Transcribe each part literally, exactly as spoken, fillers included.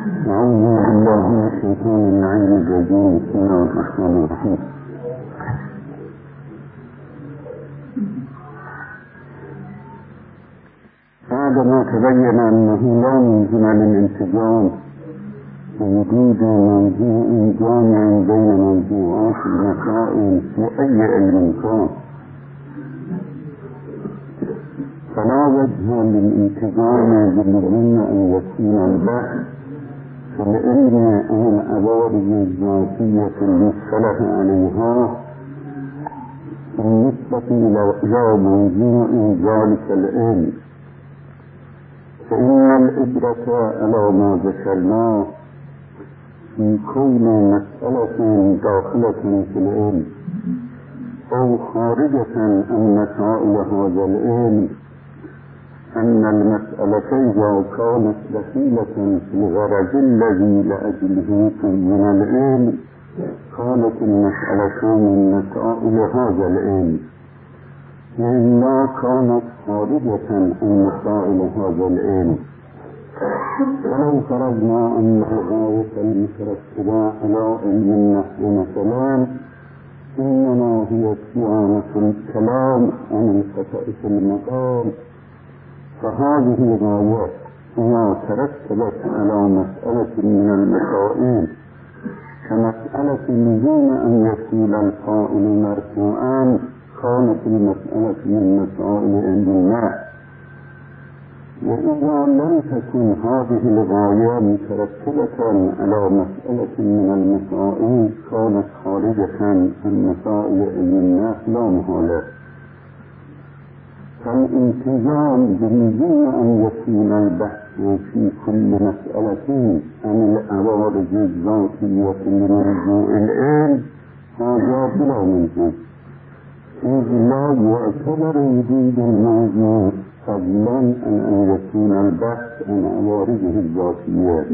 أعوذ بالله من الشيطان اللعين الرجيم. بسم الله الرحمن الرحيم. بعدما تبين أنه لا ملزم للانسجام ووجود موضوع جامع بين موضوعات المسائل في أي علم كان، فلا وجه للانتظام باللزوم أن يكون البحث في العلم عن العوارض الذاتية المصطلح عليها بالنسبة إلى موضوع ذلك العلم، فإن العبرة على ما ذكرناه في كون مسألة داخلة في العلم أو خارجة عن مسائل هذا العلم، أن المسألة إذا كانت دخيلة في الغرض الذي لأجله كون العلم كانت المسألة من مسائل هذا العلم، وإلا كانت خارجة عن مسائل هذا العلم. ولو فرضنا أن الغاية المترتبة على علم النحو مثلا إنما هي صيانة الكلام عن الخطأ في المقام، فهذه الغاية هي ترتبت على مسألة من المسائل كمسألة لزوم أن يكون القائل مرفوعا، كانت المسألة من مسائل علم النحو. وإذا لم تكن هذه الغاية مترتبة على مسألة من المسائل كانت خارجة عن مسائل علم النحو لا محالة. فالانتظام بلزوم أن يكون البحث في كل مسألة عن العوارض الذاتية لموضوع العلم هذا بلا منه، إذ لا يعتبر وجود الموضوع فضلا عن أن يكون البحث عن عوارضه الذاتية.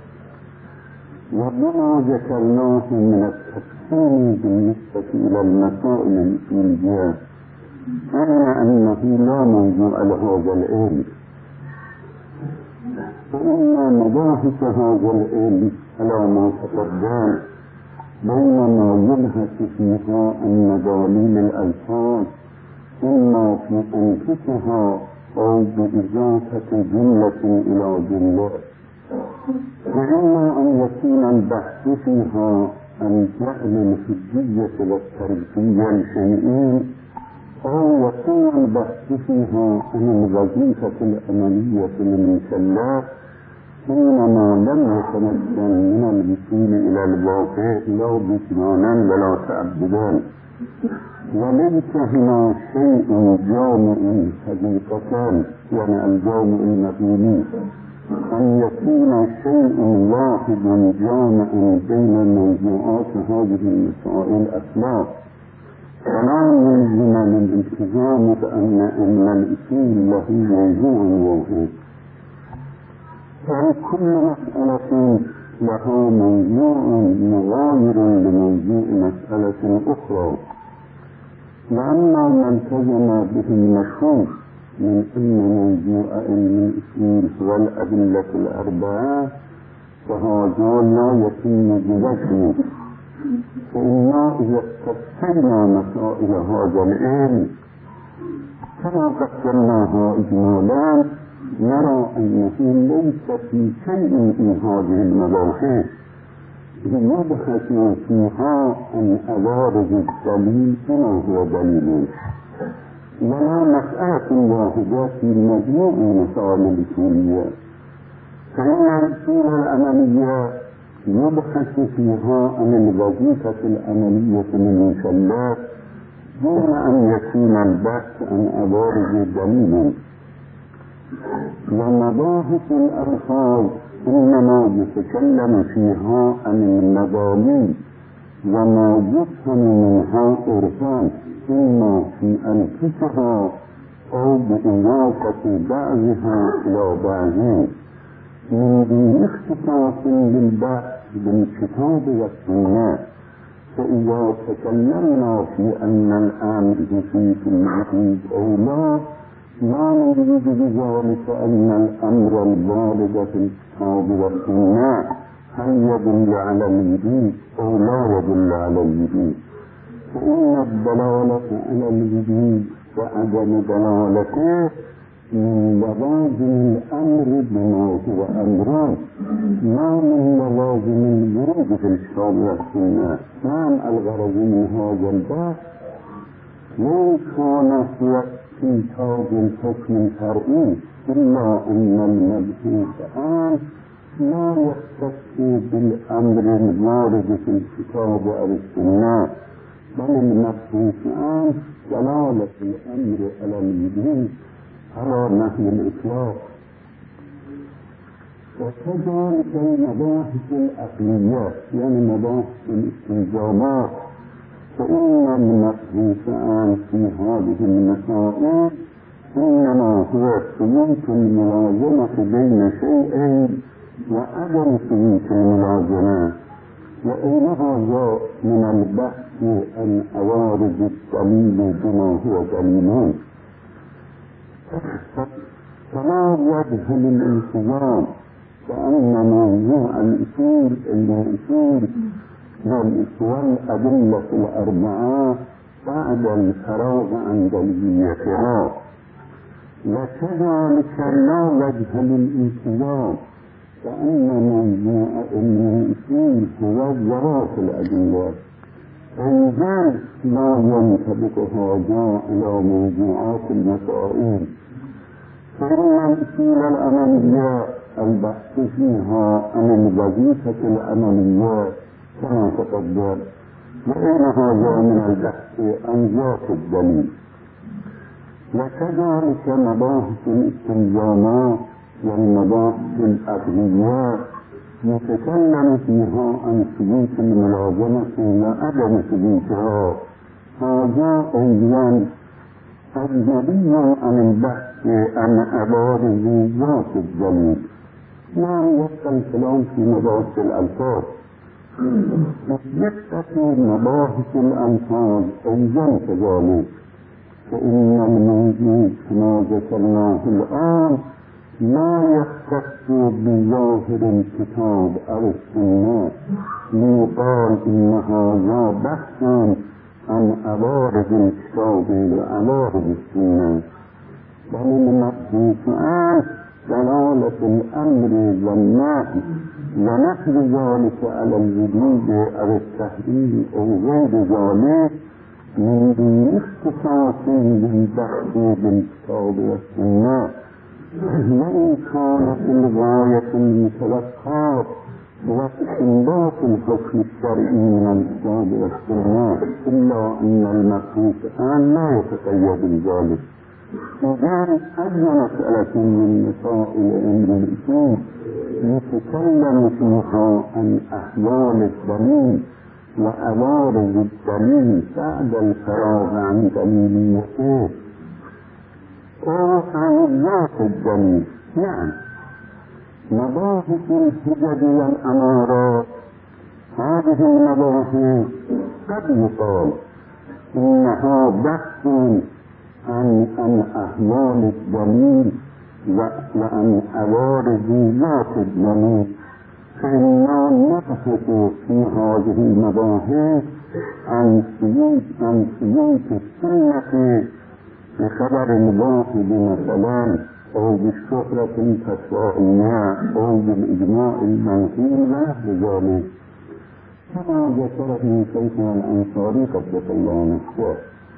وبما ذكرناه من التقسيم بالنسبة إلى المسائل الأصولية أن أنه لا موضوع لهذا العلم، فإن مباحث هذا العلم على ما تقدم بينما يبحث فيها عن دليل الألفاظ إما في أنفسها أو بإضافة جملة إلى جملة، وإما أن يكون البحث فيها عن جعل الحجية والتركية لشيئين، أو يكون البحث فيها عن الوظيفة العملية للمكلف حينما لم يتمكن من الوصول إلى الواقع لا بطمانا ولا تعبدا. وليس هنا شيء جامع حقيقة، يعني الجامع المبني أن يكون شيء واحد جامع بين موضوعات هذه المسائل أصلا، فلا يلزم للالتزام بأن أن الأصول له موضوع واحد، فكل مسألة لها موضوع مغاير لموضوع مسألة أخرى. وأما ما التزم به المشهور من أن موضوع علم الأصول هو الأدلة الأربعة فهذا لا يتم بوجهه، فإنا إذا استفسرنا مسائل هذا العلم كما قدمناها إجمالا نرى أنه ليس في شيء من هذه المباحث يبحث فيها عن عوارض الدليل كما هو دليل، ولا مسألة واحدة في مجموع مسائل الأصولية، فإن الأصول العملية يبحث فيها عن الوظيفة العملية للمكلف دون أن يكون البحث عن عوارض دليل. ومباحث الألفاظ إنما يتكلم فيها عن المضامين وما يفهم منها عرفان إما في أنفسها أو بإضافة بعضها إلى بعض من دون اختصاص بالبحث بالكتاب والسنة. فإذا تكلمنا في أن الآن يفيد الوجود أو لا ما نريد بذلك أن الأمر الوارد في الكتاب والسنة هل يدل على الوجود أو لا يدل على الوجود، فإن الدلالة على الوجود وعدم دلالته من لوازم الأمر بما هو أمر، ما من لوازم الورود في الكتاب والسنة. نعم، الغرض من هذا البحث ليس كان هو إيجاد الحكم الشرعي، إلا أن المبحوث الآن لا يختص بالأمر الوارد في الكتاب أو السنة، بل المبحوث الآن دلالة الأمر على الوجود على نحو الإطلاق. وكذلك المباحث العقلية، يعني مباحث الاستلزامات، فإن المبحوث الآن في هذه المسائل إنما هو ثبوت الملازمة بين شيئين وعدم ثبوت الملازمة، وإن هذا من البحث عن عوارض الدليل بما هو دليل. فلا وجه للالتزام، فأن موضوع الأصول الأصول والأدلة الأربعة بعد الفراغ عن دليليتها، وكذلك لا وجه للالتزام، فأن موضوع الأصول هو وراء الأدلة، أيضا لا ينطبق هذا على موضوعات المسائل. فإن الأصول العملية البحث فيها عن الوظيفة العملية كما تقدم، وإن هذا من البحث عن ذات الدليل. وكذلك مباحث الاستلزامات والمباحث العقلية يتكلم فيها عن ثبوت الملازمة وعدم ثبوتها، هذا أيضا أجنبي عن البحث عن عوارض ذات الدليل. ما يبقى الكلام في مباحث الألفاظ. بالنسبة لمباحث الألفاظ أيضا كذلك، فإن الموجود كما ذكرناه الآن لا يختص بظاهر الكتاب أو السنة ليقال إن هذا بحث عن عوارض الكتاب وعوارض السنة، بل المبحوث عن دلالة الأمر والنهي ونحو ذلك على الوجود أو التحريم أو غير ذلك من دون اختصاص بالبحث بالكتاب والسنة. وإن كانت الغاية المتلقاة واستنباط الحكم الشرعي من الكتاب والسنة، إلا أن المبحوث الآن لا يتقيد بذلك. إذن أي مسألة من مسائل أمر الأصول يتكلم فيها عن أحوال الدليل وعوارض الدليل بعد الفراغ عن دليليته أو عن ذات الدليل. نعم، مباحث الحجج والأمارات، هذه المباحث قد يقال إنها بحث عن عن أحوال الدليل وعن عوارض ذات الدليل، فإننا نبحث في هذه المباحث عن ثبوت عن ثبوت السنة بخبر الواحد مثلا، أو بالشهرة الفتوائية، أو بالإجماع المنقول ونحو ذلك، كما ذكره شيخنا الأنصاري قدس الله نفسه.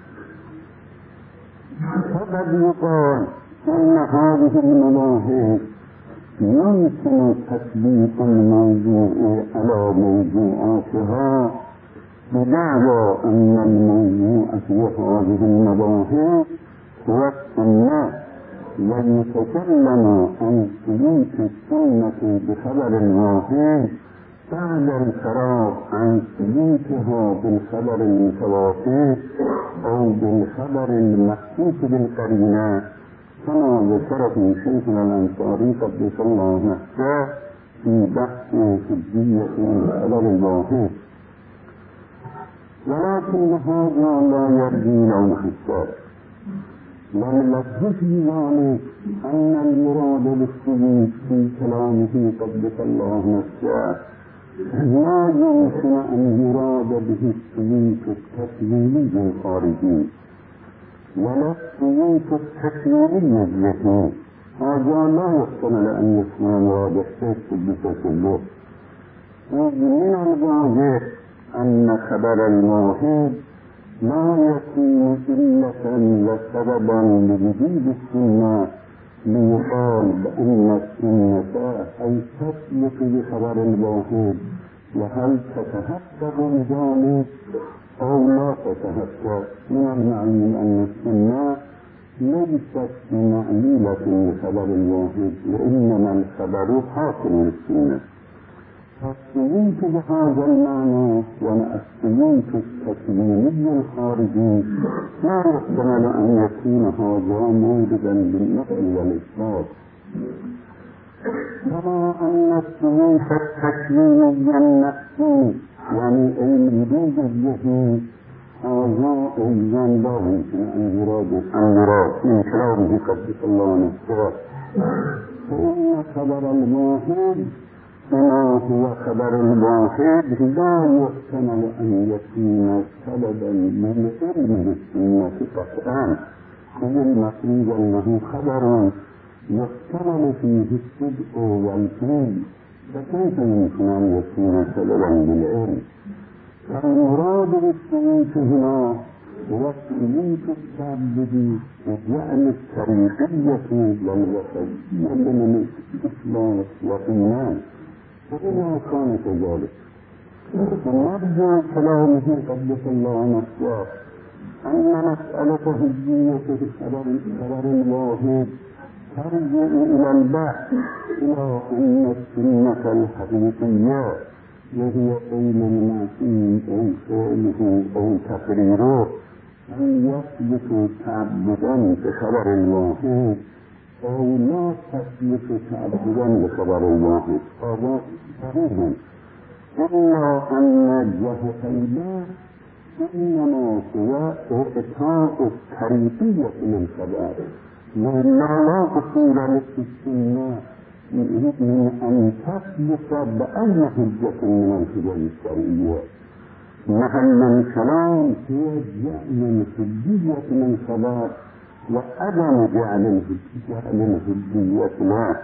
فقد يقال أن هذه المباحث يمكن تثبيت الموضوع على موضوعاتها بدعوى أن الموضوع في هذه المباحث هو السنة، ويتكلم عن ثبوت السنة بخبر واحد بعد الفراغ عن ثبوتها بالخبر المتواتر أو بالخبر المحسوس بالقرينة، كما ذكره شيخنا الأنصاري قدس الله نفسه في بحث حجية الخبر الواحد. ولكن هذا لا يرجي له حساب، واللفظ في ذلك أن المراد بالثبوت في كلامه قدس الله نفسه لا يمكن أن يراد به الثبوت التكويني الخارجي ولا الثبوت التكويني الذهني. هذا لا يحتمل أن يكون مراد الثبوت كله. ومن الواضح أن خبر الموحد لا يكون إلة وسببا لوجود السنة ليقال بأن السنة أي تثبت بخبر الواحد، وهل تتحقق بذلك أو لا تتحقق؟ من المعلوم أن السنة ليست معلولة بخبر الواحد، وإنما الخبر حاصل للسنة. فالثبوت بهذا المعنى والثبوت التكويني الخارجي لا يحتمل أن يكون هذا موردا للنقل والإثبات، كما أن الثبوت التكويني النفسي يعني الوجود الذهني هذا أيضا لا يمكن أن يراد أن يراد من كلامه قدس الله نفسه. فإن خبر الواحد كما هو خبر الواحد لا يحتمل أن يكون سببا للعلم بالسنة قطعا، إذ المفروض أنه خبر يحتمل فيه الصدق والكذب، فكيف يمكن أن يكون سببا للعلم؟ فالمراد بالثبوت هنا هو الثبوت التعبدي وجعل الطريقية والوصفية من الإثبات والإيمان. فإذا كان كذلك فنرجع كلامه قدس الله نفسه أن مسألة هجية الخبر الواحد ترجع إلى البحث إلى أن السنة الحقيقية وهي قول المعصوم أو فعله أو تقريره أن يثبت تعبدا بخبر الواحد أو لا تثبت تعبدا بخبر الواحد. هذا صحيح، إلا أن جهة البحث إنما هو إعطاء الطريقية للخبر، لأن لا أصول للسنة من أن تثبت بأي حجة من الحجج الشرعية. محل الكلام هو جعل الحجية للخبر وعدم جعل الحجية له.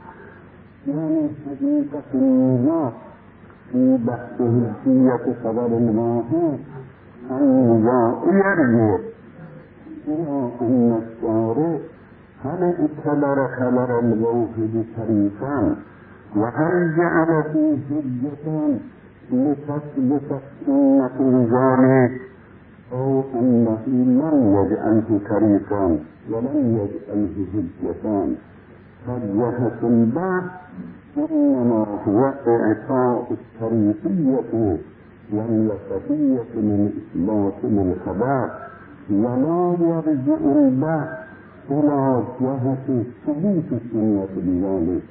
يعني حقيقة النظام في بحث حجية خبر الواحد النظام يرجع إلى أن الشارع هل اعتبر خبر الواحد شريفا وهل جعله حجة لتثبت السنة بذلك، أو أنه لم يجعله شريفا ولم يجعله حجة. فجهة البحث إنما هو إعطاء الطريقية والوصفية من إثبات للخبر، ولا يرجع البحث إلى جهة ثبوت السنة بذلك.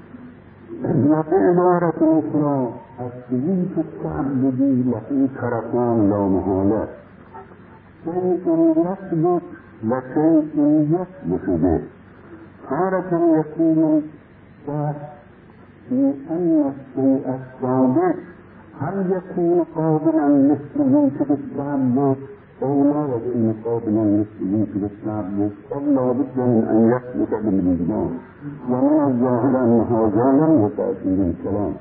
وبعبارة أخرى الثبوت التعبدي له طرفان لا محالة، شيء يثبت وشيء يثبت به. تارة يكون البحث في أن الشيء الثابت هل يكون قابلا للثبوت بالتعبد أو لا يكون قابلا للثبوت بالتعبد، أو لا بد من أن يثبت بالوجدان. ومن الظاهر أن هذا لم يقع فيه الكلام.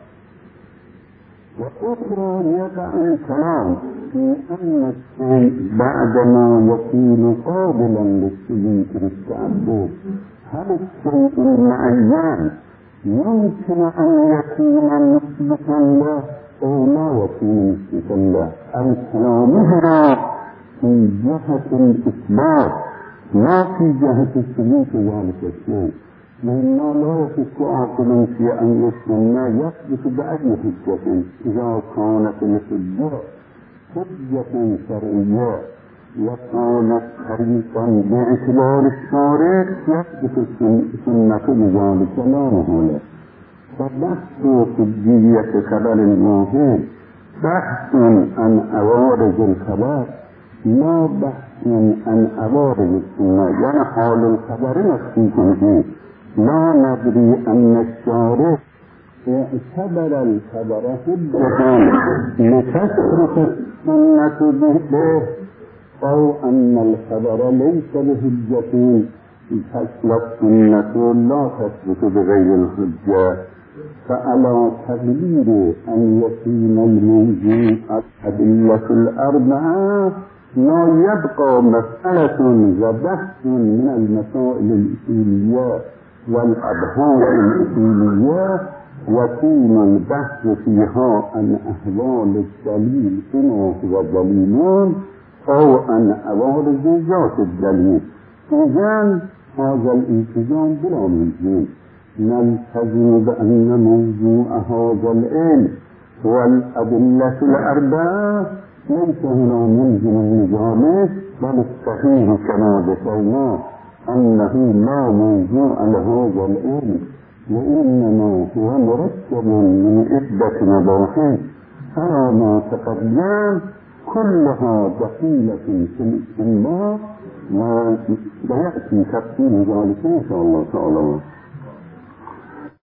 وأخرى يقع الكلام في أن الشيء بعدما يكون قابلا للثبوت بالتعبد هل الشيء المعين يمكن أن يكون مثبتا له أو لا يكون مثبتا له. الكلام هنا في جهة الإثبات لا في جهة الثبوت ذلك الشيء، لأنه لا يصح عاقل في أن السنة يثبت بأي حجة إذا كانت الحجة حجة شرعية وكانت طريقا باعتبار الشارع يثبت السنة بذلك لا محالة. فبحث حجية خبر الواحد بحث عن عوارض الخبر لا بحث عن عوارض السنة، يعني حال الخبر نفسي كنه لا ندري أن الشارع اعتبر الخبر حجة لتصرف السنة به أو أن الخبر ليس بحجة فالسنة لا تثبت بغير الحجة. فعلى تقدير أن يكون الموضوع الأدلة الأربعة لا يبقى مسألة وبحث من المسائل الأصولية والأبحاث الأصولية يكون البحث فيها عن أحوال الدليل كما هو دليل أو عن عوارض ذات الدليل. إذن هذا الالتزام بلا ملزم، نلتزم بأن موضوع هذا العلم والأدلة الأربعة ليس هنا ملزم النظام، بل الصحيح كما ذكرنا أنه لا موضوع لهذا العلم، وإنما هو مركب من عدة مباحث على ما تقدم كلها دخيلة في الاستنباط، ويأتي تفصيل ذلك إن شاء الله تعالى.